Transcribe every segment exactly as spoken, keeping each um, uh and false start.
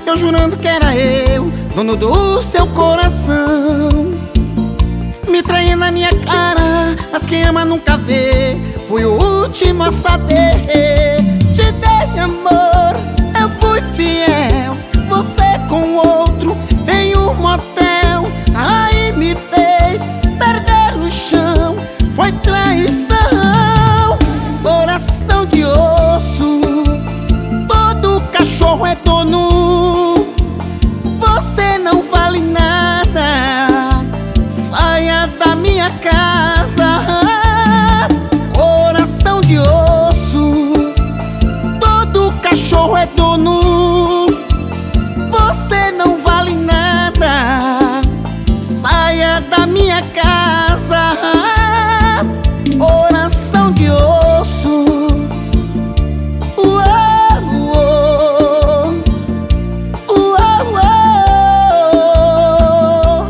eu jurando que era eu, dono do seu coração. Me traía na minha cara, mas quem ama nunca vê. Fui o último a saber. Te dei amor, eu fui fiel. Você com outro em um motel. Aí me fez perder o chão. Foi traição. Coração de osso, todo cachorro é dono. Você não vale nada, saia da minha casa. Coração de osso, todo cachorro é dono. Você não vale nada, saia da minha casa. Coração de osso, uou, uou, uou, uou.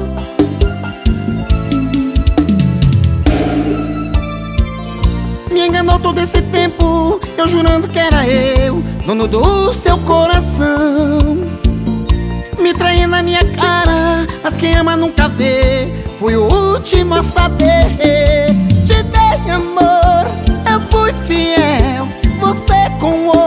Me enganou todo esse tempo, eu jurando que era eu, dono do seu coração. Me traía na minha cara, mas quem ama nunca vê. Fui o último a saber. Te dei amor, eu fui fiel. Você com o